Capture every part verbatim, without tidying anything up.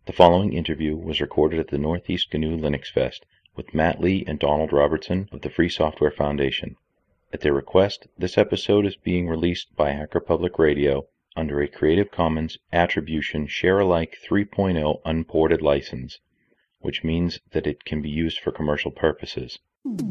The following interview was recorded at the Northeast G N U Linux Fest with Matt Lee and Donald Robertson of the Free Software Foundation. At their request, this episode is being released by Hacker Public Radio under a Creative Commons Attribution Share-alike three point oh unported license, which means that it can be used for commercial purposes.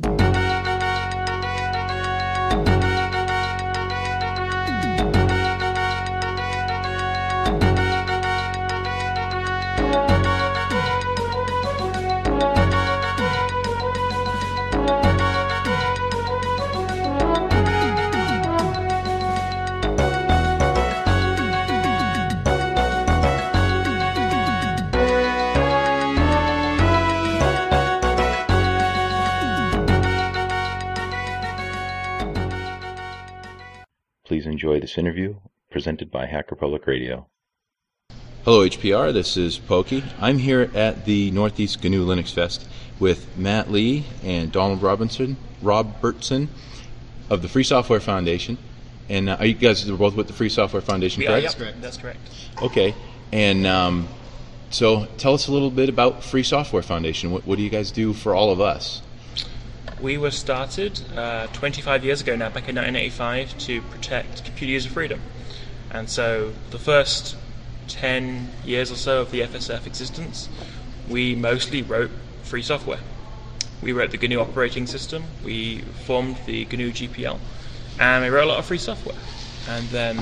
Please enjoy this interview presented by Hacker Public Radio. Hello H P R, this is Pokey. I'm here at the Northeast G N U Linux Fest with Matt Lee and Donald Robinson, Robertson of the Free Software Foundation. And uh, are you guys both with the Free Software Foundation, we correct? Are, yep. That's correct. Okay, and um, so tell us a little bit about Free Software Foundation. What, what do you guys do for all of us? We were started uh, twenty-five years ago now, back in nineteen eighty-five, to protect computer user freedom. And so the first ten years or so of the F S F existence, we mostly wrote free software. We wrote the G N U operating system, we formed the G N U G P L, and we wrote a lot of free software. And then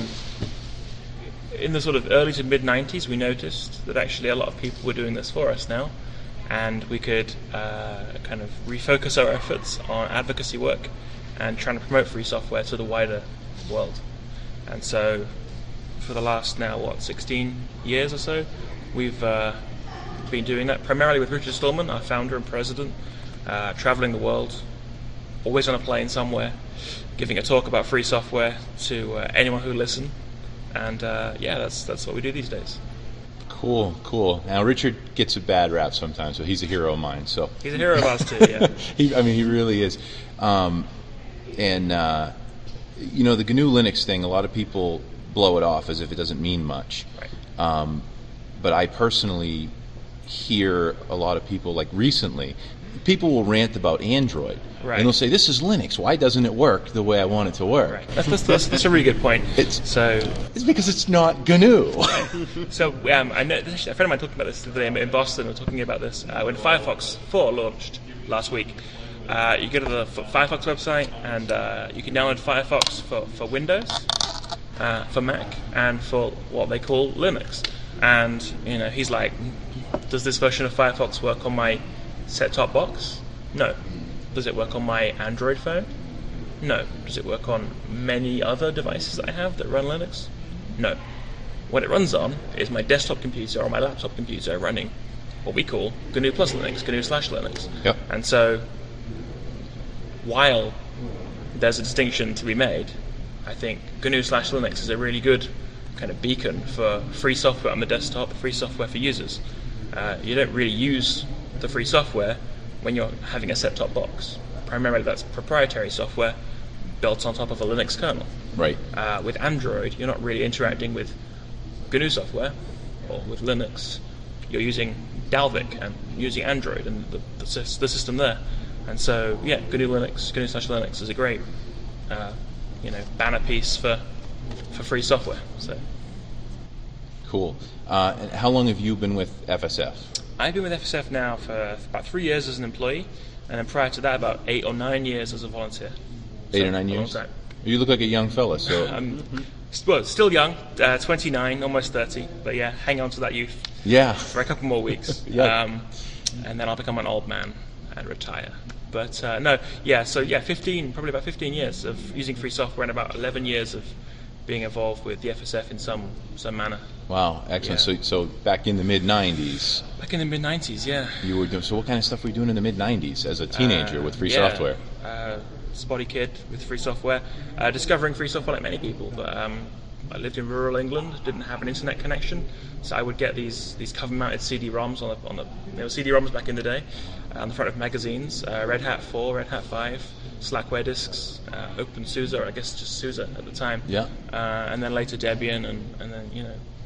in the sort of early to mid nineties, we noticed that actually a lot of people were doing this for us now, and we could uh, kind of refocus our efforts on advocacy work and trying to promote free software to the wider world. And so for the last now, what, sixteen years or so, we've uh, been doing that, primarily with Richard Stallman, our founder and president, uh, traveling the world, always on a plane somewhere, giving a talk about free software to uh, anyone who listen. And uh, yeah, that's that's what we do these days. Cool, cool. Now Richard gets a bad rap sometimes, but he's a hero of mine. So he's a hero of ours too. Yeah, he, I mean, he really is. Um, and uh, you know, the G N U Linux thing, a lot of people blow it off as if it doesn't mean much. Right. Um, but I personally hear a lot of people, like recently, people will rant about Android. Right. And they'll say, this is Linux, why doesn't it work the way I want it to work? Right. That's, that's, that's, that's a really good point. It's, so, it's because it's not G N U. Right. So um, I know, a friend of mine talking about this today in Boston, we're talking about this, uh, when Firefox four launched last week. Uh, you go to the Firefox website and uh, you can download Firefox for, for Windows, uh, for Mac, and for what they call Linux. And you know, he's like, does this version of Firefox work on my set-top box? No. Does it work on my Android phone? No. Does it work on many other devices that I have that run Linux? No. What it runs on is my desktop computer or my laptop computer running what we call G N U plus Linux, G N U slash Linux. Yep. And so, while there's a distinction to be made, I think G N U slash Linux is a really good kind of beacon for free software on the desktop, free software for users. Uh, you don't really use the free software when you're having a set-top box. Primarily that's proprietary software built on top of a Linux kernel. Right. Uh, with Android, you're not really interacting with G N U software or with Linux. You're using Dalvik and using Android and the, the, the system there. And so, yeah, G N U Linux, G N U slash Linux is a great, uh, you know, banner piece for for free software. So. Cool. Uh, and how long have you been with F S F? I've been with F S F now for about three years as an employee, and then prior to that, about eight or nine years as a volunteer. Eight so, or nine years? Time. You look like a young fella. So, um, well, still young, uh, twenty-nine, almost thirty. But yeah, hang on to that youth. Yeah. For a couple more weeks. yeah. Um, and then I'll become an old man and retire. But uh, no, yeah. So yeah, fifteen, probably about fifteen years of using free software, and about eleven years of being involved with the F S F in some some manner. Wow, excellent. Yeah. So, so back in the mid nineties. Back in the mid nineties, yeah. You were doing. So, what kind of stuff were you doing in the mid nineties as a teenager uh, with free yeah. software? Uh, spotty kid with free software, uh, discovering free software like many people. But um, I lived in rural England, didn't have an internet connection, so I would get these these cover-mounted C D ROMs on the on the you know, C D ROMs back in the day, uh, on the front of magazines. Uh, Red Hat four, Red Hat five, Slackware disks, uh, OpenSUSE, or I guess just SUSE at the time. Yeah. Uh, and then later Debian, and, and then you know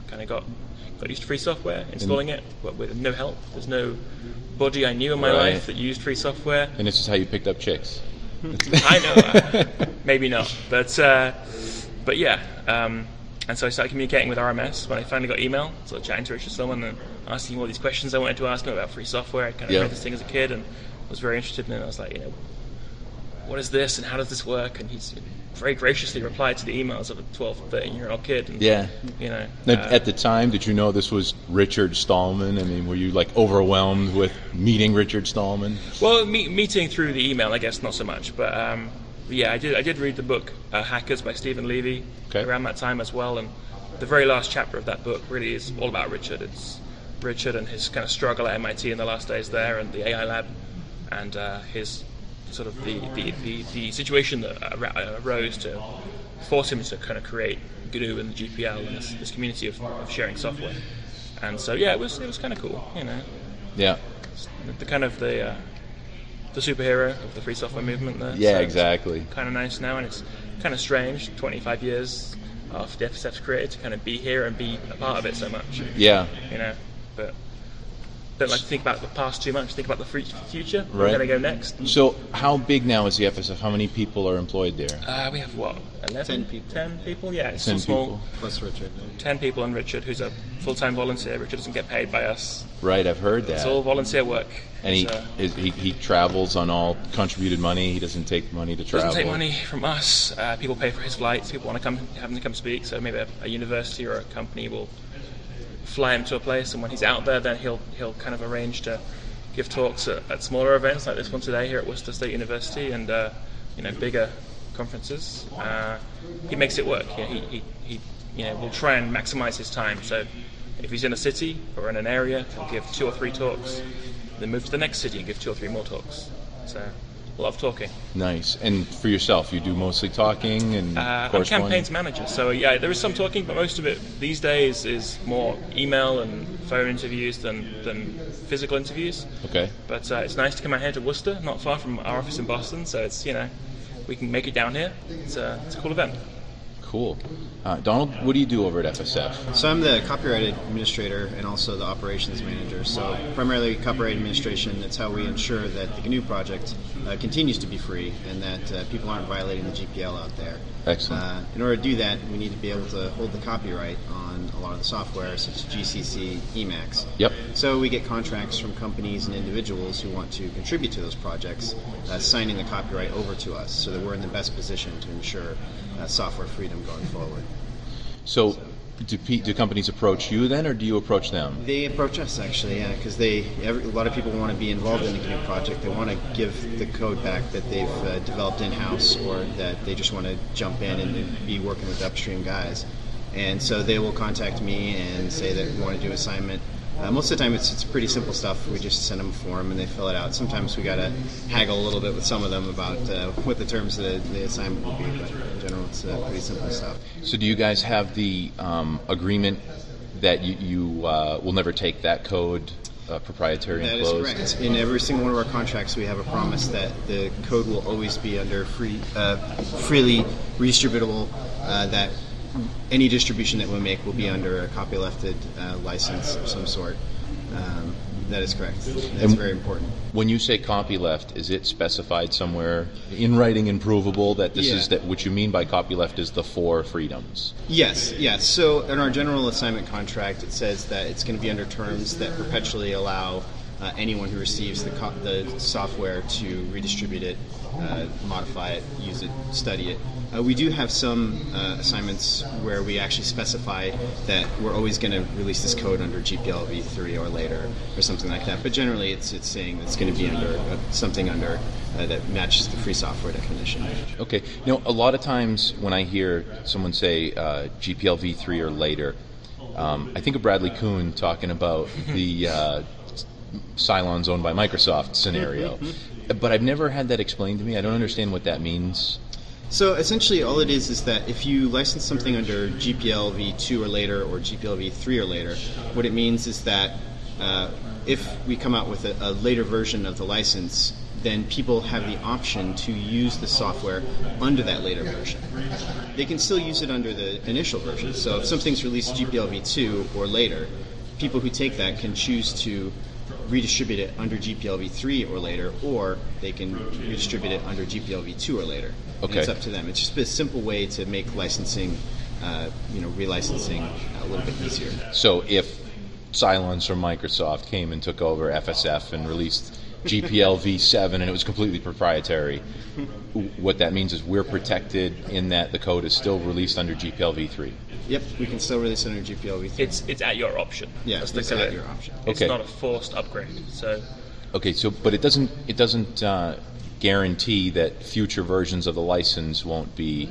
kind of got got used to free software, installing it, but with no help. There's no body I knew in my Right. life that used free software. And this is how you picked up chicks. I know, uh, maybe not, but uh, but yeah. Um, and so I started communicating with R M S when I finally got email, sort of chatting to Richard Stallman and asking him all these questions I wanted to ask him about free software. I kind of Yeah. read this thing as a kid and was very interested in it. I was like, you know, what is this and how does this work? And he's very graciously replied to the emails of a twelve, thirteen year old kid. And, Yeah. You know. Now, uh, at the time, did you know this was Richard Stallman? I mean, were you like overwhelmed with meeting Richard Stallman? Well, me- meeting through the email, I guess, not so much. But um, yeah, I did. I did read the book uh, Hackers by Stephen Levy Okay. around that time as well, and the very last chapter of that book really is all about Richard. It's Richard and his kind of struggle at M I T in the last days there, and the A I lab, and uh, his sort of the the, the, the situation that ar- arose to force him to kind of create G N U and the G P L and this, this community of, of sharing software. And so yeah, it was it was kind of cool, you know. Yeah. The kind of the uh, the superhero of the free software movement there. Yeah, So exactly. Kind of nice now, and it's kind of strange. twenty-five years after the F S F's created, to kind of be here and be a part of it so much. Yeah. You know, but don't like to think about the past too much. Think about the free future. Where Right. we're going to go next. So, how big now is the F S F? How many people are employed there? Uh, we have what? eleven? Ten people. Ten people. Yeah, it's Ten still small. people. Plus Richard. Ten people and Richard, who's a full-time volunteer. Richard doesn't get paid by us. Right, I've heard that. It's all volunteer work. and he, It's, uh, is, he he travels on all contributed money. He doesn't take money to travel. doesn't take money from us. Uh, people pay for his flights. People want to come, have him to come speak. So maybe a, a university or a company will fly him to a place, and when he's out there, then he'll he'll kind of arrange to give talks at, at smaller events like this one today here at Worcester State University, and uh, you know, bigger conferences. Uh, he makes it work. You know, he, he he you know will try and maximize his time. So if he's in a city or in an area, he'll give two or three talks, then move to the next city and give two or three more talks. So a lot of talking. Nice. And for yourself, you do mostly talking and Uh, I'm corresponding? campaigns manager, so yeah, there is some talking, but most of it these days is more email and phone interviews than, than physical interviews. Okay. But uh, it's nice to come out here to Worcester, not far from our office in Boston, so it's, you know, we can make it down here. It's a, it's a cool event. Cool. Uh, Donald, what do you do over at F S F? So I'm the copyright administrator and also the operations manager. So primarily copyright administration. That's how we ensure that the G N U project uh, continues to be free and that uh, people aren't violating the G P L out there. Excellent. Uh, in order to do that, we need to be able to hold the copyright on a lot of the software, such as G C C, Emacs. Yep. So we get contracts from companies and individuals who want to contribute to those projects, uh, signing the copyright over to us, so that we're in the best position to ensure uh, software freedom going forward. So, do, pe- do companies approach you then, or do you approach them? They approach us actually, yeah, because they every, a lot of people want to be involved in the G N U project. They want to give the code back that they've uh, developed in house, or that they just want to jump in and, and be working with the upstream guys. And so they will contact me and say that we want to do an assignment. Uh, most of the time, it's it's pretty simple stuff. We just send them a form and they fill it out. Sometimes we got to haggle a little bit with some of them about uh, what the terms of the, the assignment will be, but in general, it's uh, pretty simple stuff. So, do you guys have the um, agreement that you, you uh, will never take that code uh, proprietary That and is closed? correct. In every single one of our contracts, we have a promise that the code will always be under free, uh, freely redistributable. Uh, that any distribution that we make will be under a copylefted uh, license of some sort. Um, that is correct. That's And- very important. When you say copyleft, is it specified somewhere in writing and provable that this Yeah. is that what you mean by copyleft is the four freedoms? Yes, yes. So in our general assignment contract, it says that it's going to be under terms that perpetually allow uh, anyone who receives the, co- the software to redistribute it, uh, modify it, use it, study it. Uh, we do have some uh, assignments where we actually specify that we're always going to release this code under G P L v three or later, or something like that. But generally, it's it's saying it's going to be under uh, something under uh, that matches the free software definition. Okay. You know, a lot of times when I hear someone say uh, G P L v three or later, um, I think of Bradley Kuhn talking about the uh, Cylons owned by Microsoft scenario. But I've never had that explained to me. I don't understand what that means. So essentially, all it is is that if you license something under G P L v two or later, or G P L v three or later, what it means is that uh, if we come out with a, a later version of the license, then people have the option to use the software under that later version. They can still use it under the initial version. So if something's released G P L v two or later, people who take that can choose to redistribute it under G P L v three or later, or they can redistribute it under G P L v two or later. Okay. And it's up to them. It's just a simple way to make licensing, uh, you know, relicensing a little bit easier. So if Cylance or Microsoft came and took over F S F and released G P L v seven and it was completely proprietary, what that means is we're protected in that the code is still released under G P L v three. Yep, we can still release it under G P L v three. It's it's at your option. Yeah, That's it's the at code. your option. It's Okay. not a forced upgrade. So Okay, so but it doesn't it doesn't uh, guarantee that future versions of the license won't be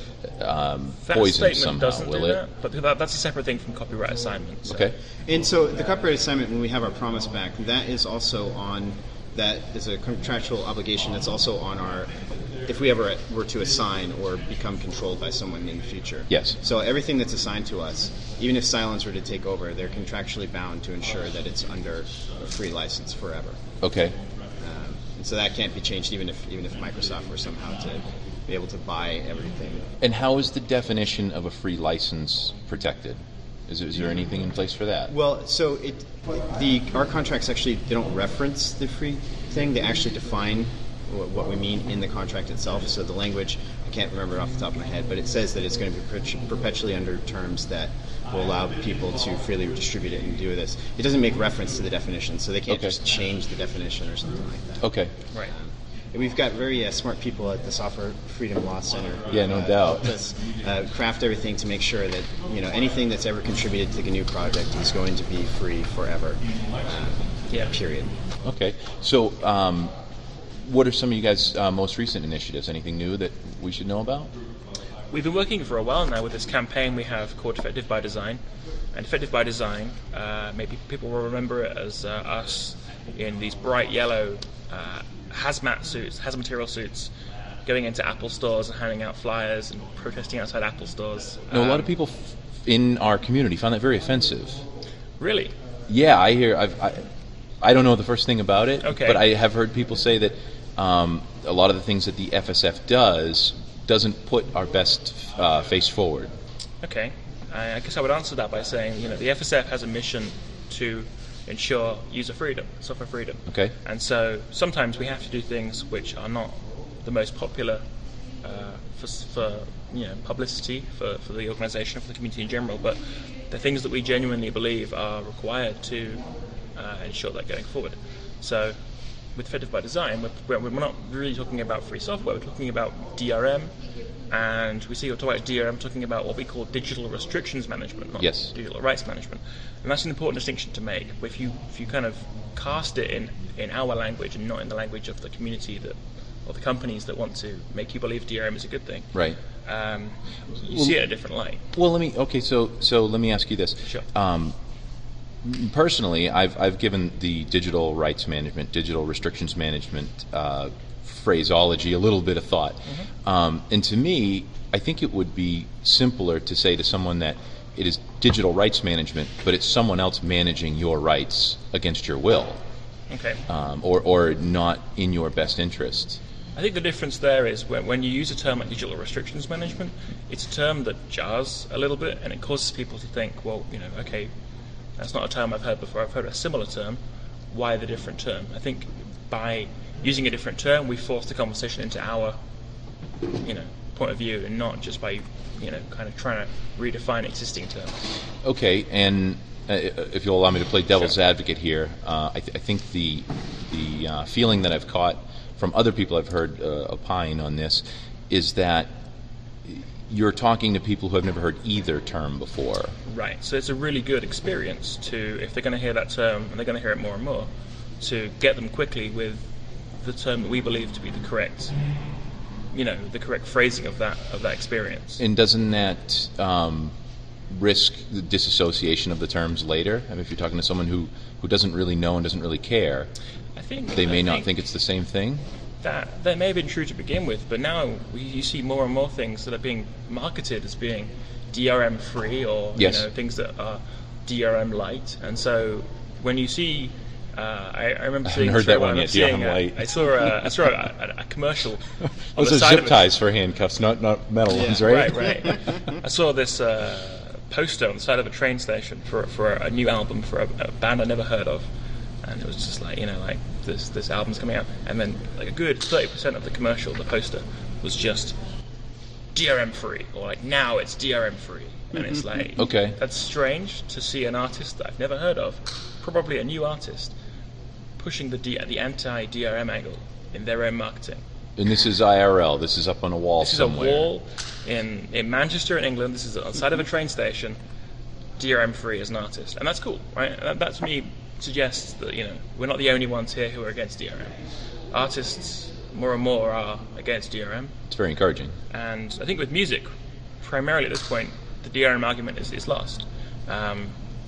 um, that poisoned statement somehow, doesn't will do it? that, but that, that's a separate thing from copyright assignment. So. Okay. And so the copyright assignment, when we have our promise back, that is also on, that is a contractual obligation that's also on our, if we ever were to assign or become controlled by someone in the future. Yes. So everything that's assigned to us, even if Cylance were to take over, they're contractually bound to ensure that it's under a free license forever. Okay. Um, and so that can't be changed even if even if Microsoft were somehow to be able to buy everything. And how is the definition of a free license protected? Is, is there anything in place for that? Well, so it the our contracts actually, they don't reference the free thing. They actually define wh- what we mean in the contract itself. So the language, I can't remember it off the top of my head, but it says that it's going to be perpetu- perpetually under terms that will allow people to freely distribute it and do this. It doesn't make reference to the definition, so they can't Okay. just change the definition or something like that. Okay. Right. And we've got very uh, smart people at the Software Freedom Law Center. who, Yeah, no uh, doubt. helped us uh, craft everything to make sure that, you know, anything that's ever contributed to the G N U project is going to be free forever. Uh, Yeah. Period. Okay. So, um, what are some of you guys' uh, most recent initiatives? Anything new that we should know about? We've been working for a while now with this campaign we have called Effective by Design. And Effective by Design, uh, maybe people will remember it as uh, us in these bright yellow uh, hazmat suits, hazmat material suits, going into Apple stores and handing out flyers and protesting outside Apple stores. No, a lot Um, of people f- in our community found that very offensive. Really? Yeah, I hear. I've, I I don't know the first thing about it, Okay. but I have heard people say that um, a lot of the things that the F S F does doesn't put our best uh, face forward. Okay. I I guess I would answer that by saying, you know, the F S F has a mission to ensure user freedom, software freedom. Okay. And so sometimes we have to do things which are not the most popular uh, for, for you know publicity for, for the organisation, for the community in general, but the things that we genuinely believe are required to uh, ensure that going forward. So with Effective by Design, we're, we're not really talking about free software, we're talking about D R M, and we see you're talking about D R M, talking about what we call digital restrictions management, not Yes. digital rights management. And that's an important distinction to make. If you if you kind of cast it in, in our language and not in the language of the community that or the companies that want to make you believe D R M is a good thing, Right. um, you Well- see it in a different light. Well, let me. Okay, so so let me ask you this. Sure. Um, personally, I've I've given the digital rights management, digital restrictions management uh, phraseology a little bit of thought, um, and to me, I think it would be simpler to say to someone that it is digital rights management, but it's someone else managing your rights against your will, Okay. um, or or not in your best interest. I think the difference there is when, when you use a term like digital restrictions management, it's a term that jars a little bit and it causes people to think, well, you know, okay, that's not a term I've heard before. I've heard a similar term. Why the different term? I think by using a different term, we force the conversation into our, you know, point of view, and not just by, you know, kind of trying to redefine existing terms. Okay, and uh, if you'll allow me to play devil's Sure. advocate here, uh, I, th- I think the the uh, feeling that I've caught from other people I've heard uh, opine on this is that you're talking to people who have never heard either term before. Right. So it's a really good experience to, if they're going to hear that term, and they're going to hear it more and more, to get them quickly with the term that we believe to be the correct, you know, the correct phrasing of that of that experience. And doesn't that um, risk the disassociation of the terms later? I mean, if you're talking to someone who, who doesn't really know and doesn't really care, I think they may I not think it's the same thing? that that may have been true to begin with, but now we, you see more and more things that are being marketed as being D R M free, or Yes. you know, things that are D R M light. And so when you see Uh, I, I remember I seeing. haven't heard that through- one I yet, remember Diorem seeing, uh, Light. I saw a, I saw a, a, a commercial. on Those the are side zip of a- ties for handcuffs, not not metal Yeah. ones, right? Right, right. I saw this uh, poster on the side of a train station for for a new album for a, a band I never heard of, and it was just like, you know, like this this album's coming out, and then like a good thirty percent of the commercial, the poster, was just D R M free, or like now it's D R M free, and it's like, Okay. that's strange to see an artist that I've never heard of, probably a new artist, pushing the D- the anti D R M angle in their own marketing. And this is I R L. This is up on a wall This somewhere. is a wall in, in Manchester, in England. This is on the side of a train station. D R M free as an artist, and that's cool, right? That, that to me suggests that, you know, we're not the only ones here who are against D R M. Artists more and more are against D R M, It's very encouraging. and I think with music, primarily at this point, the D R M argument is, is lost. Um,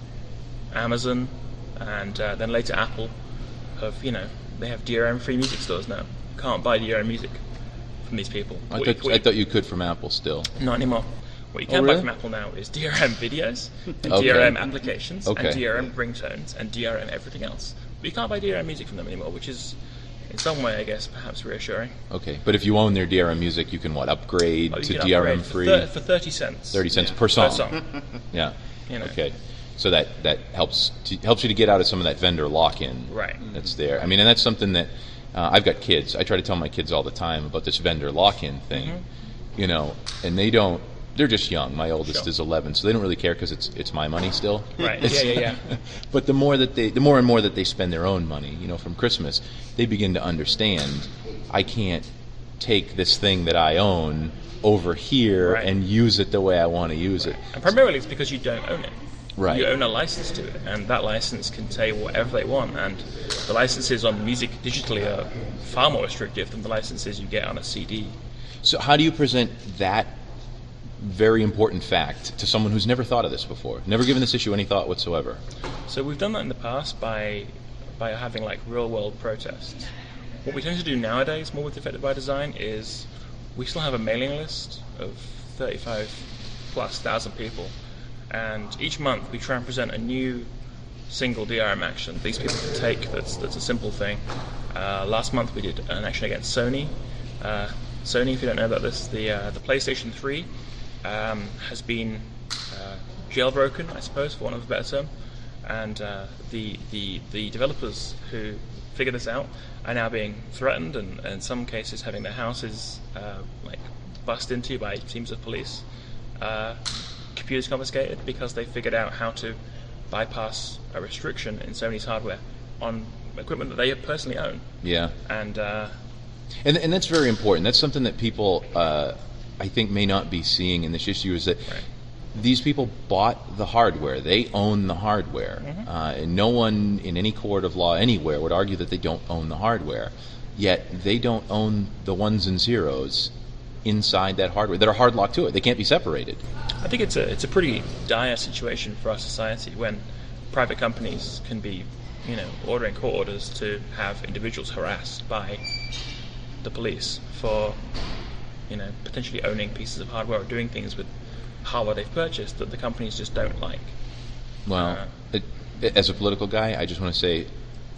Amazon and uh, then later Apple have, you know, they have D R M free music stores now. You can't buy D R M music from these people. I What you- thought, what I you- thought you could from Apple still. Not anymore. What you Oh, can really? buy from Apple now is D R M videos, and Okay. D R M applications, Okay. and D R M ringtones, and D R M everything else. But you can't buy D R M music from them anymore, which is, in some way, I guess, perhaps reassuring. Okay, but if you own their D R M music, you can what upgrade Oh, you to can D R M upgrade for free, thir- for thirty cents. thirty cents Yeah. per song. Per song. Yeah. You know. Okay. So that that helps to, helps you to get out of some of that vendor lock-in Right. that's there. I mean, and that's something that uh, I've got kids. I try to tell my kids all the time about this vendor lock-in thing. Mm-hmm. You know, and they don't. They're just young. My oldest Sure. is eleven, so they don't really care because it's it's my money still. Right. It's- Yeah, yeah, yeah. But the more that they, the more and more that they spend their own money, you know, from Christmas, they begin to understand. I can't take this thing that I own over here Right. and use it the way I want to use it. And primarily it's because you don't own it. Right. You own a license to it, and that license can say whatever they want. And the licenses on music digitally are far more restrictive than the licenses you get on a C D. So how do you present that very important fact to someone who's never thought of this before, never given this issue any thought whatsoever? So we've done that in the past by by having like real world protests. What we tend to do nowadays, more with Affected by Design, is we still have a mailing list of thirty-five plus thousand people, and each month we try and present a new single D R M action these people can take. That's that's a simple thing. Uh, last month we did an action against Sony. Uh, Sony, if you don't know about this, the uh, the PlayStation three um, has been uh, jailbroken, I suppose, for want of a better term, and uh, the the the developers who figured this out are now being threatened, and, and in some cases having their houses uh, like bust into by teams of police, uh, computers confiscated because they figured out how to bypass a restriction in Sony's hardware on equipment that they personally own. Yeah. And uh, And, and that's very important. That's something that people, uh, I think, may not be seeing in this issue is that Right. these people bought the hardware. They own the hardware. Mm-hmm. Uh, and no one in any court of law anywhere would argue that they don't own the hardware. Yet they don't own the ones and zeros inside that hardware that are hard locked to it. They can't be separated. I think it's a it's a pretty dire situation for our society when private companies can be, you know, ordering court orders to have individuals harassed by the police for, you know, potentially owning pieces of hardware or doing things with hardware they've purchased that the companies just don't like. Well, Uh, it, as a political guy, I just want to say,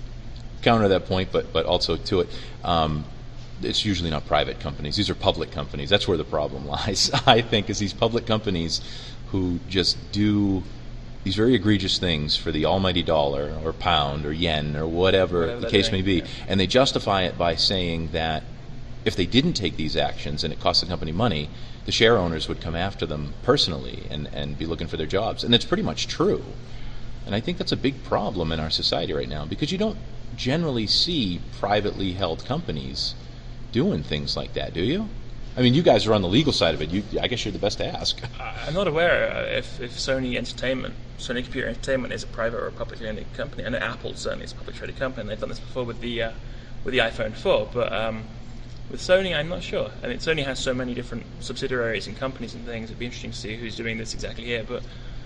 counter that point, but but also to it, um, it's usually not private companies. These are public companies. That's where the problem lies, I think, is these public companies who just do these very egregious things for the almighty dollar or pound or yen or whatever, Whatever the they're case doing, may be. yeah. And they justify it by saying that if they didn't take these actions and it cost the company money, the share owners would come after them personally and, and be looking for their jobs. And it's pretty much true. And I think that's a big problem in our society right now because you don't generally see privately held companies doing things like that, do you? I mean, you guys are on the legal side of it. You, I guess you're the best to ask. I'm not aware uh, if, if Sony Entertainment, Sony Computer Entertainment is a private or a publicly owned company. I know Apple certainly is a publicly traded company, and they've done this before with the uh, with the iPhone four. But um, with Sony, I'm not sure. I mean, Sony has so many different subsidiaries and companies and things. It'd be interesting to see who's doing this exactly here. But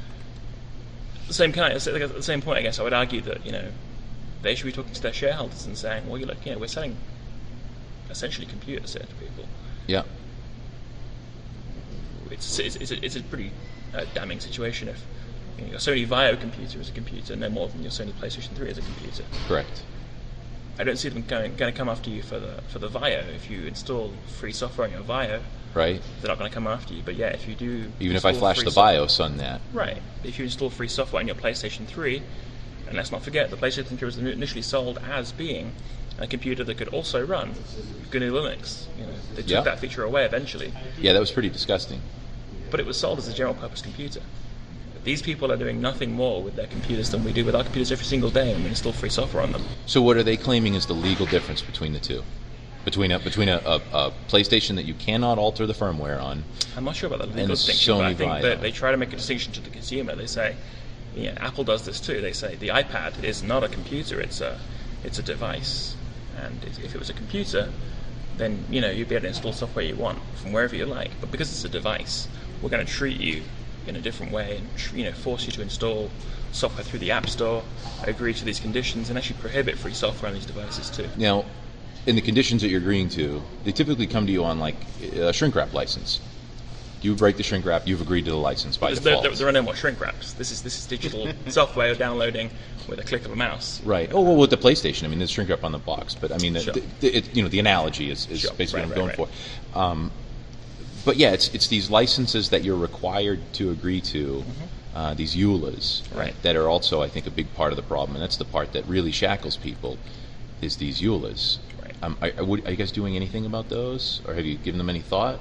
at the same kind, at the same point, I guess I would argue that, you know, they should be talking to their shareholders and saying, well, you look, you know, we're selling essentially computers here to people. Yeah. It's it's, it's, a, it's a pretty uh, damning situation if you know, your Sony Vaio computer is a computer no more than your Sony PlayStation three is a computer. Correct. I don't see them going, going to come after you for the for the Vaio. If you install free software on your Vaio, right, they're not going to come after you. But yeah, if you do, even if I flash the BIOS on that, right? If you install free software on your PlayStation three, and let's not forget the PlayStation three was initially sold as being a computer that could also run G N U Linux. You know, they took yeah. that feature away eventually. Yeah, that was pretty disgusting. But it was sold as a general purpose computer. These people are doing nothing more with their computers than we do with our computers every single day when we install free software on them. So what are they claiming is the legal difference between the two? Between a between a, a, a PlayStation that you cannot alter the firmware on, I'm not sure about the legal and distinction, but I Sony think Vaio. that they try to make a distinction to the consumer. They say, yeah, Apple does this too. They say the iPad is not a computer; it's a it's a device. And if it was a computer, then you know you'd be able to install software you want from wherever you like. But because it's a device, we're going to treat you in a different way and you know force you to install software through the App Store, agree to these conditions, and actually prohibit free software on these devices too. Now, in the conditions that you're agreeing to, they typically come to you on like a shrink wrap license. You break the shrink wrap, you've agreed to the license by There's default. No, there, there are no more shrink wraps. This is this is digital software you're downloading with a click of a mouse. Right. Oh well, with the PlayStation, I mean, there's shrink wrap on the box, but I mean, Sure. the, the, it, you know, the analogy is, is Sure. basically Right, what I'm right, going right. for. Um, but yeah, it's it's these licenses that you're required to agree to, Mm-hmm. uh, these E U L As, Right. that are also, I think, a big part of the problem, and that's the part that really shackles people, is these E U L As. Right. Um, are, are, are you guys doing anything about those, or have you given them any thought?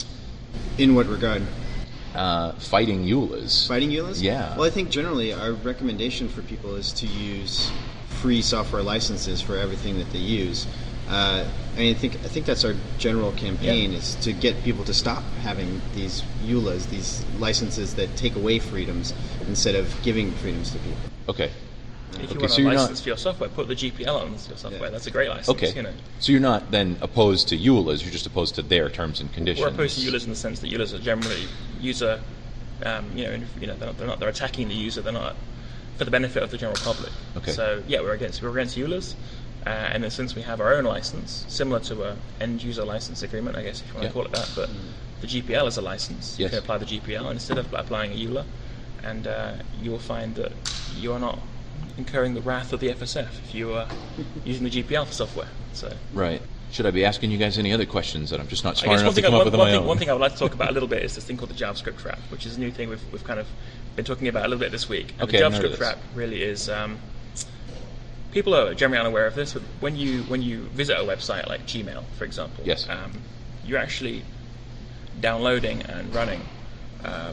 In what regard? Uh, fighting E U L As. Fighting E U L As? Yeah. Well, I think generally our recommendation for people is to use free software licenses for everything that they use. Uh, I mean, I think I think that's our general campaign Yeah. is to get people to stop having these E U L As, these licenses that take away freedoms instead of giving freedoms to people. Okay. If you Okay, want so a you're not- license for your software, put the G P L on your software. Yeah. That's a great license. Okay. You know. So you're not then opposed to E U L As, you're just opposed to their terms and conditions. We're opposed to E U L As in the sense that E U L As are generally user, um, you know, you know, they're not, they're not they're attacking the user. They're not for the benefit of the general public. Okay. So yeah, we're against we're against E U L As, uh, and then since we have our own license, similar to a end user license agreement, I guess if you want Yeah. to call it that, but the G P L is a license. You Yes. can apply the G P L instead of applying a E U L A, and uh, you will find that you are not incurring the wrath of the F S F if you are using the G P L for software. So. Right. Should I be asking you guys any other questions that I'm just not I smart guess one enough to thing, I, come up one, with on one my thing, own? one thing I would like to talk about a little bit is this thing called the JavaScript trap, which is a new thing we've, we've kind of been talking about a little bit this week. And Okay, the I've heard of JavaScript this. trap really is, um, people are generally unaware of this, but when you when you visit a website like Gmail, for example, Yes. um, you're actually downloading and running uh,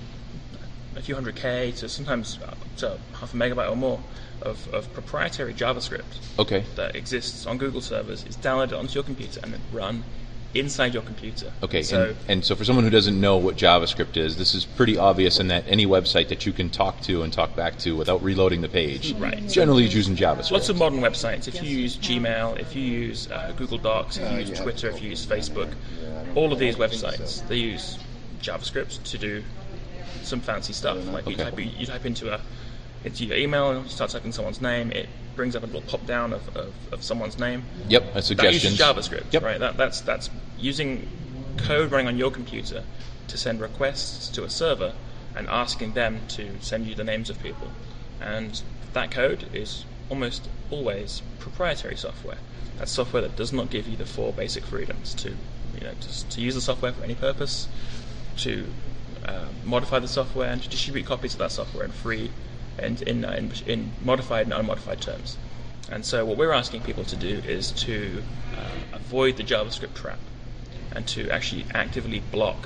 a few hundred K to sometimes up to half a megabyte or more of, of proprietary JavaScript Okay. that exists on Google servers, is downloaded onto your computer and then run inside your computer. Okay, so and, and so for someone who doesn't know what JavaScript is, this is pretty obvious in that any website that you can talk to and talk back to without reloading the page Right. generally is using JavaScript. lots of modern websites, if you use Gmail, if you use uh, Google Docs, if you use Twitter, if you use Facebook, all of these websites, they use JavaScript to do some fancy stuff. Like you Okay. type you type into a into your email, you start typing someone's name, it brings up a little pop down of, of, of someone's name. Yep, a That suggestions. uses JavaScript, Yep. right? That, that's that's using code running on your computer to send requests to a server and asking them to send you the names of people. And that code is almost always proprietary software. That's software that does not give you the four basic freedoms to, you know, to, to use the software for any purpose, to uh, modify the software, and to distribute copies of that software in free and in, uh, in in modified and unmodified terms. And so what we're asking people to do is to uh, avoid the JavaScript trap and to actually actively block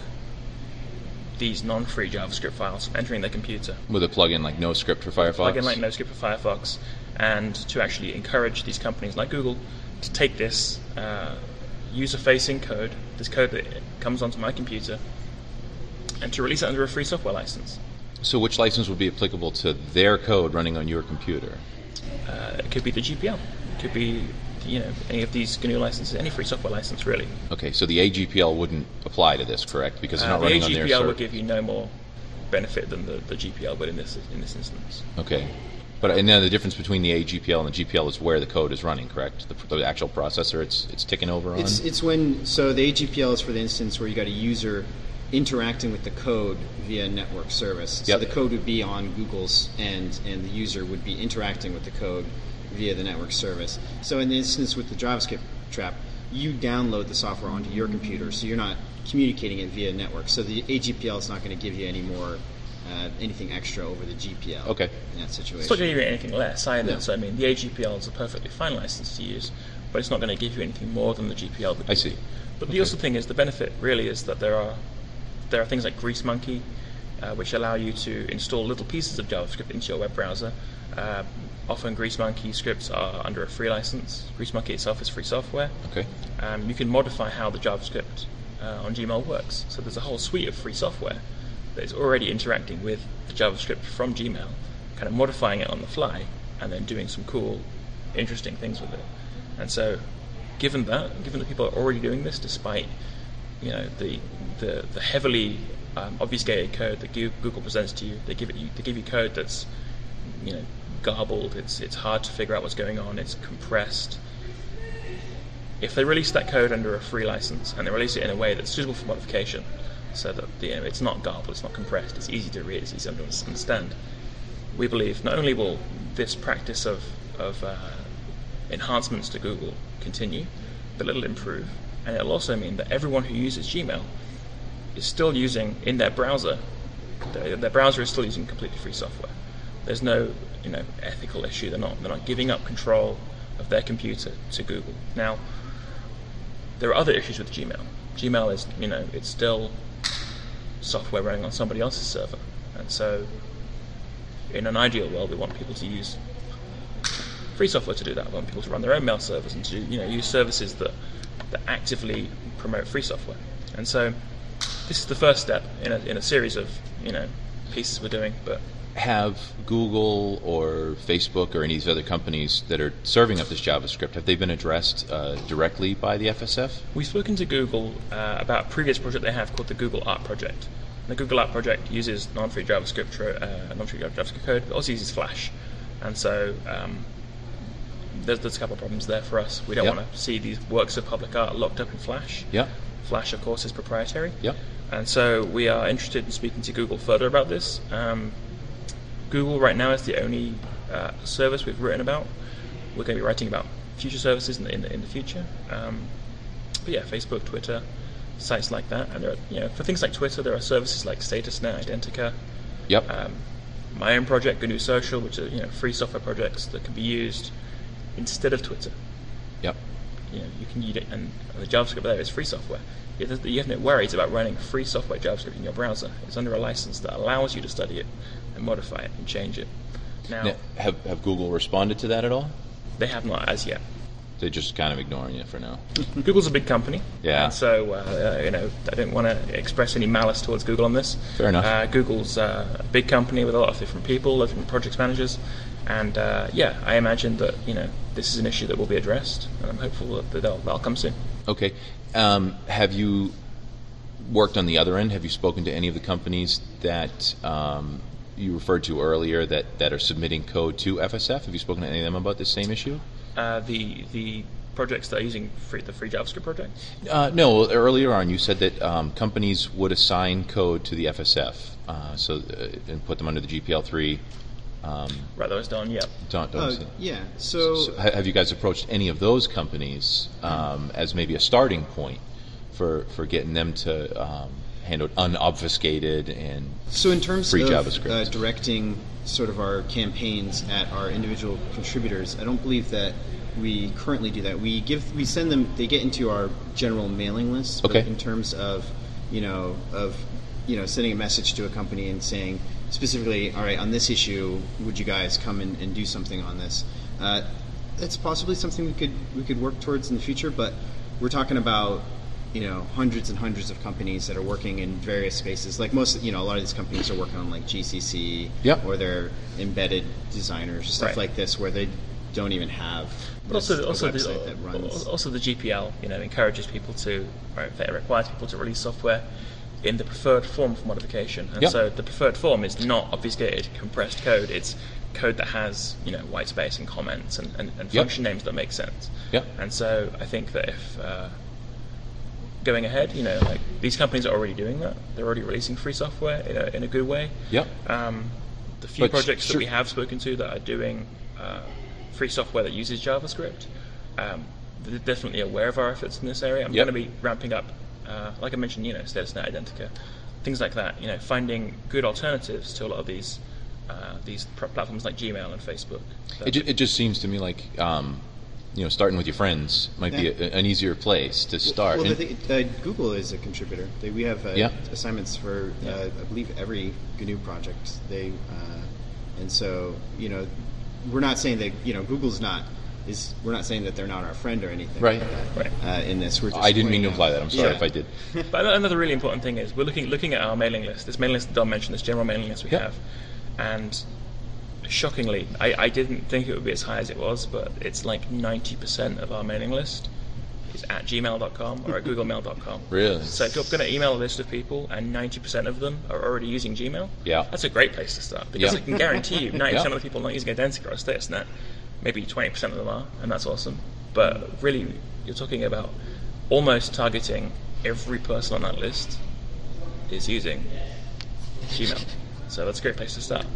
these non-free JavaScript files from entering their computer. With a plugin like NoScript for Firefox. Plug-in like NoScript for Firefox, and to actually encourage these companies like Google to take this uh, user-facing code, this code that comes onto my computer, and to release it under a free software license. So which license would be applicable to their code running on your computer? Uh, it could be the G P L, it could be, you know, any of these G N U licenses, any free software license really. Okay, so the A G P L wouldn't apply to this, correct? Because it's Uh, not the running on their A G P L server. would give you no more benefit than the, the G P L would in this in this instance. Okay. But and then the difference between the A G P L and the G P L is where the code is running, correct? The, the actual processor it's it's ticking over on? It's it's when so the A G P L is for the instance where you got a user interacting with the code via network service. Yep. So the code would be on Google's end, and the user would be interacting with the code via the network service. So in the instance with the JavaScript trap, you download the software onto your computer, so you're not communicating it via network. So the A G P L is not going to give you any more, uh, anything extra over the G P L. Okay. In that situation. It's not going to give you anything less either. No. So I mean, the A G P L is a perfectly fine license to use, but it's not going to give you anything more than the G P L would I give see. you. But Okay. the other thing is, the benefit really is that there are there are things like GreaseMonkey, uh, which allow you to install little pieces of JavaScript into your web browser. Uh, often GreaseMonkey scripts are under a free license. GreaseMonkey itself is free software. Okay. Um, you can modify how the JavaScript uh, on Gmail works. So there's a whole suite of free software that is already interacting with the JavaScript from Gmail, kind of modifying it on the fly, and then doing some cool, interesting things with it. And so, given that, given that people are already doing this, despite you know the the, the heavily um, obfuscated code that Google presents to you, they give it you, they give you code that's you know garbled. It's it's hard to figure out what's going on. It's compressed. If they release that code under a free license and they release it in a way that's suitable for modification, so that you know, it's not garbled, it's not compressed, it's easy to read, it's easy to understand, we believe not only will this practice of, of uh, enhancements to Google continue, but it'll improve, and it'll also mean that everyone who uses Gmail is still using in their browser, their, their browser is still using completely free software. There's no you know ethical issue. They're not they're not giving up control of their computer to Google. Now, there are other issues with Gmail. Gmail is, you know, it's still software running on somebody else's server. And so, in an ideal world, we want people to use free software to do that. We want people to run their own mail servers and to, you know, use services that, that actively promote free software. And so, this is the first step in a, in a series of, you know, pieces we're doing. But Have Google or Facebook or any of these other companies that are serving up this JavaScript, have they been addressed uh, directly by the F S F? we've spoken to Google uh, about a previous project they have called the Google Art Project. The Google Art Project uses non-free JavaScript, uh, non-free JavaScript code, but also uses Flash. And so um, there's, there's a couple of problems there for us. We don't Yep. want to see these works of public art locked up in Flash. Yeah. Flash, of course, is proprietary. Yeah. And so we are interested in speaking to Google further about this. Um, Google right now is the only uh, service we've written about. We're going to be writing about future services in the in the, in the future. Um, but yeah, Facebook, Twitter, sites like that. And there are, you know, for things like Twitter, there are services like StatusNet, Identica. Yep. Um, my own project, G N U Social, which are you know free software projects that can be used instead of Twitter. Yep. You know, you can use it, and the JavaScript there is free software. You have, you have no worries about running free software JavaScript in your browser. It's under a license that allows you to study it and modify it and change it. Now, Now, have have Google responded to that at all? they have not as yet. They're just kind of ignoring you for now. Google's a big company, Yeah. and so uh, you know I don't want to express any malice towards Google on this. Fair enough. Uh, Google's uh, a big company with a lot of different people, lots of different project managers, and uh, yeah, I imagine that you know this is an issue that will be addressed, and I'm hopeful that they'll, they'll come soon. Okay. Um, have you worked on the other end? Have you spoken to any of the companies that um, you referred to earlier that, that are submitting code to F S F? Have you spoken to any of them about this same issue? Uh, the the projects that are using free, the free JavaScript project. Uh, no, earlier on you said that um, companies would assign code to the F S F uh, so uh, and put them under the G P L three. Um, Right, that was done. Yeah. don't, don't Oh, say- yeah. So, So ha- have you guys approached any of those companies um, as maybe a starting point for, for getting them to um, handle unobfuscated and so in terms free of JavaScript? uh, directing sort of our campaigns at our individual contributors, I don't believe that we currently do that. We give, we send them, they get into our general mailing list. But Okay. in terms of, you know, of, you know, sending a message to a company and saying specifically, all right, on this issue, would you guys come and, and do something on this? Uh, that's possibly something we could we could work towards in the future, but we're talking about, you know, hundreds and hundreds of companies that are working in various spaces. Like most, you know, a lot of these companies are working on like G C C, Yep. or they're embedded designers, stuff Right. like this, where they don't even have But this- also, a also, website that the, runs. also the G P L, you know, encourages people to, or it requires people to release software in the preferred form for modification. And Yep. so the preferred form is not obfuscated, compressed code. It's code that has, you know, white space and comments and, and, and Yep. function names that make sense. Yep. And so I think that if uh, going ahead. You know, like these companies are already doing that. They're already releasing free software in a, in a good way. Yep. Um, the few But projects sure. that we have spoken to that are doing uh, free software that uses JavaScript, um, they're definitely aware of our efforts in this area. I'm Yep. going to be ramping up, uh, like I mentioned, you know, StatusNet, Identica, things like that. You know, finding good alternatives to a lot of these uh, these pr- platforms like Gmail and Facebook. It, ju- it just seems to me like, um, you know, starting with your friends might be Yeah. a, an easier place to start. Well, And- the thing, uh, Google is a contributor. They, we have uh, Yeah. assignments for, uh, I believe, every G N U project. They, uh, and so you know, we're not saying that you know Google's not is. We're not saying that they're not our friend or anything. Right. Like that, Right. Uh, in this, we're just I didn't mean to pointing imply out- that. I'm sorry Yeah. if I did. But another really important thing is we're looking looking at our mailing list. This mailing list that Don mentioned, this general mailing list we Yep. have, and shockingly, I, I didn't think it would be as high as it was, but it's like ninety percent of our mailing list is at gmail dot com or at googlemail dot com. Really? So if you're going to email a list of people and ninety percent of them are already using Gmail, Yeah. that's a great place to start because Yeah. I can guarantee you ninety percent Yeah. of the people not using Identica or StatusNet, maybe twenty percent of them are, and that's awesome. But really, you're talking about almost targeting every person on that list is using Gmail. So that's a great place to start.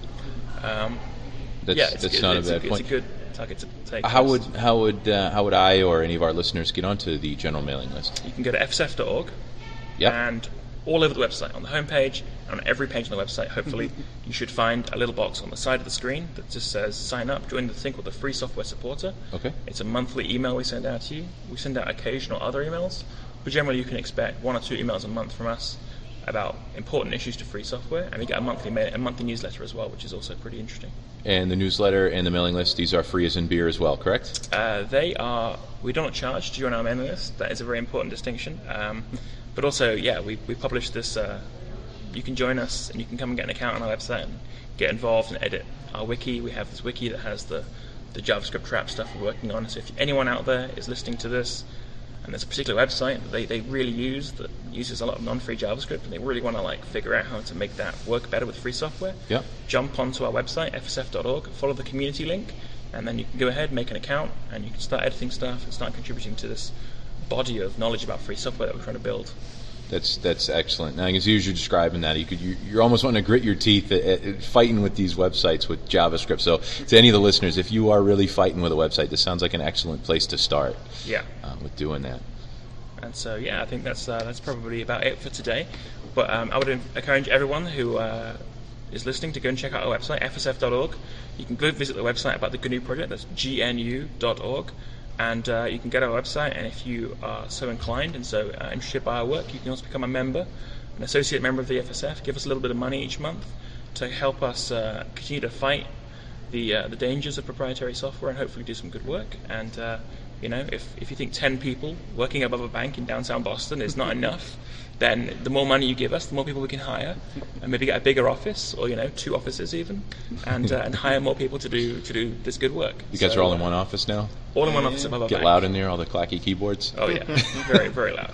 Um, That's, yeah, it's, that's good. not it's a bad a, point. It's a good target to take. How would first. how would uh, how would I or any of our listeners get onto the general mailing list? You can go to f s f dot org Yep. and all over the website, on the homepage, on every page on the website, hopefully, you should find a little box on the side of the screen that just says sign up, join the thing called the Free Software Supporter. Okay. It's a monthly email we send out to you. We send out occasional other emails, but generally you can expect one or two emails a month from us about important issues to free software, and we get a monthly ma- a monthly newsletter as well, which is also pretty interesting. And the newsletter and the mailing list, these are free as in beer as well, correct? Uh, they are. We don't charge to join our mailing list. That is a very important distinction. Um, but also, yeah, we we publish this. Uh, you can join us, and you can come and get an account on our website and get involved and edit our wiki. We have this wiki that has the the JavaScript trap stuff we're working on. So if anyone out there is listening to this, and there's a particular website that they, they really use that uses a lot of non-free JavaScript, and they really want to like figure out how to make that work better with free software, Yep. jump onto our website, f s f dot org, follow the community link, and then you can go ahead, make an account, and you can start editing stuff and start contributing to this body of knowledge about free software that we're trying to build. That's that's excellent. Now, as you're describing that, you could you, you're almost wanting to grit your teeth at, at fighting with these websites with JavaScript. So, to any of the listeners, if you are really fighting with a website, this sounds like an excellent place to start Yeah. uh, with doing that. And so, yeah, I think that's uh, that's probably about it for today. But um, I would encourage everyone who uh, is listening to go and check out our website, f s f dot org. You can go visit the website about the G N U project. That's g n u dot org. And uh, you can go to our website, and if you are so inclined and so uh, interested by our work, you can also become a member, an associate member of the F S F. Give us a little bit of money each month to help us uh, continue to fight the uh, the dangers of proprietary software and hopefully do some good work. And uh, you know, if if you think ten people working above a bank in downtown Boston is not enough, then the more money you give us, the more people we can hire, and maybe get a bigger office, or you know, two offices even, and uh, and hire more people to do to do this good work. You guys So, are all in uh, one office now? All in one office above a Get bank. loud in there, all the clacky keyboards? Oh yeah, very very loud.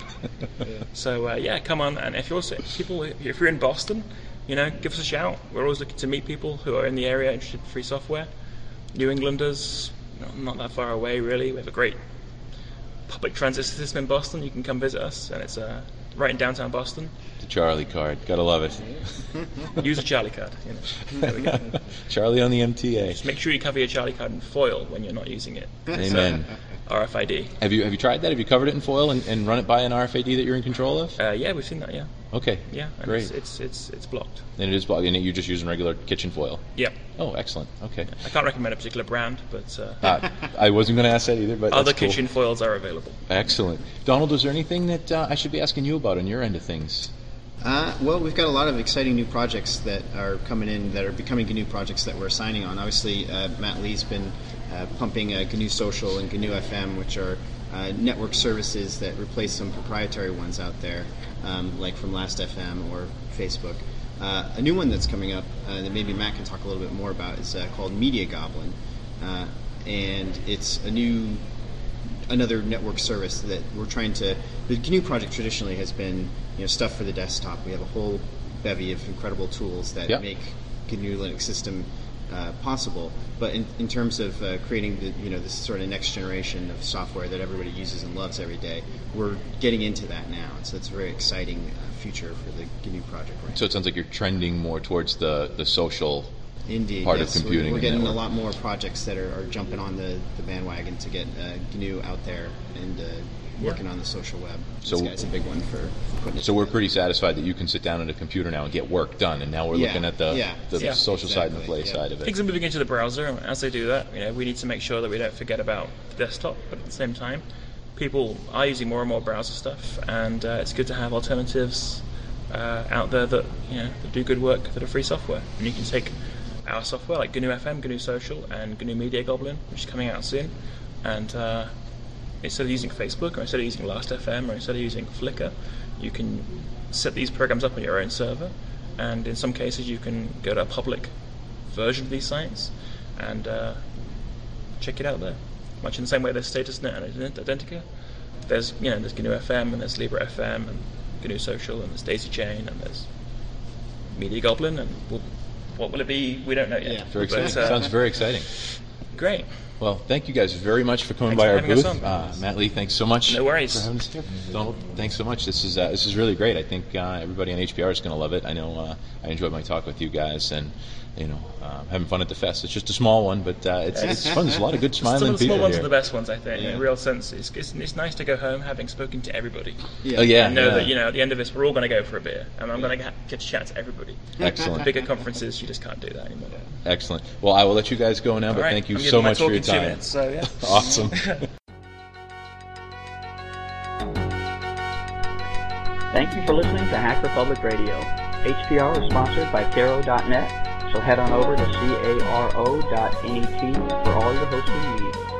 So uh, yeah, come on, and if you're also, people, if you're in Boston, you know, give us a shout. We're always looking to meet people who are in the area interested in free software. New Englanders, not, not that far away really. We have a great public transit system in Boston. You can come visit us, and it's uh, right in downtown Boston. The Charlie card. Gotta love it. Use a Charlie card. You know. There we go. Charlie on the M T A. Just make sure you cover your Charlie card in foil when you're not using it. Amen. R F I D. Have you have you tried that? Have you covered it in foil and, and run it by an R F I D that you're in control of? Uh, yeah, we've seen that. Yeah, Okay. yeah. And Great. It's, it's it's it's blocked. And it is blocked, and you're just using regular kitchen foil. Yeah. Oh, excellent. Okay. I can't recommend a particular brand, but uh, Uh, I wasn't going to ask that either, but other that's cool. kitchen foils are available. Excellent. Donald, is there anything that uh, I should be asking you about on your end of things? Uh, well, we've got a lot of exciting new projects that are coming in that are becoming G N U projects that we're signing on. Obviously, uh, Matt Lee's been uh, pumping uh, G N U Social and G N U F M, which are uh, network services that replace some proprietary ones out there, um, like from Last F M or Facebook. Uh, a new one that's coming up uh, that maybe Matt can talk a little bit more about is uh, called Media Goblin, uh, and it's a new another network service that we're trying to. The G N U project traditionally has been, you know, stuff for the desktop. We have a whole bevy of incredible tools that Yep. make G N U Linux system uh, possible. But in, in terms of uh, creating the, you know, this sort of next generation of software that everybody uses and loves every day, we're getting into that now. And so it's a very exciting uh, future for the G N U project right now. So it sounds like you're trending more towards the, the social Indeed, part yes. of computing. We're, we're getting a network. lot more projects that are, are jumping on the, the bandwagon to get uh, G N U out there and uh, working Yeah. on the social web. So- This guy's a big one for, for putting it So we're together. pretty satisfied that you can sit down at a computer now and get work done, and now we're Yeah, looking at the, yeah. the Yeah. social side and the Exactly, play yeah. side of it. Things are moving into the browser, and as they do that, you know, we need to make sure that we don't forget about the desktop. But at the same time, people are using more and more browser stuff, and uh, it's good to have alternatives uh, out there that you know that do good work that are free software. And you can take our software like G N U F M, G N U Social, and G N U Media Goblin, which is coming out soon, and uh, instead of using Facebook, or instead of using Last F M, or instead of using Flickr, you can set these programs up on your own server, and in some cases you can go to a public version of these sites and uh, check it out there. Much in the same way there's StatusNet and Identica. There's you know there's G N U F M and there's Libre F M and G N U Social and there's Daisy Chain and there's Media Goblin, and we'll, what will it be? We don't know yet. Yeah. Very But, exciting. uh, Sounds very exciting. Great. Well, thank you guys very much for coming Thanks by for our having us booth. on. Uh, Matt Lee, thanks so much. No worries. For having us here. Donald, thanks so much. This is uh, this is really great. I think uh, everybody on H P R is going to love it. I know uh, I enjoyed my talk with you guys, and you know, uh, having fun at the fest. It's just a small one, but uh, it's it's fun. There's a lot of good Some of smiling the small people ones here. are the best ones, I think. In Yeah. a real sense, it's, it's it's nice to go home having spoken to everybody. Yeah. Oh yeah, And know yeah. that you know at the end of this we're all going to go for a beer, and I'm going to get to chat to everybody. Excellent. Bigger conferences, you just can't do that anymore. Excellent. Well, I will let you guys go now, but All right, thank you I'm so giving my much talk for your in two time. minutes, so yeah. Awesome. Thank you for listening to Hacker Public Radio. H P R is sponsored by Caro dot net, so head on over to caro dot net for all your hosting needs.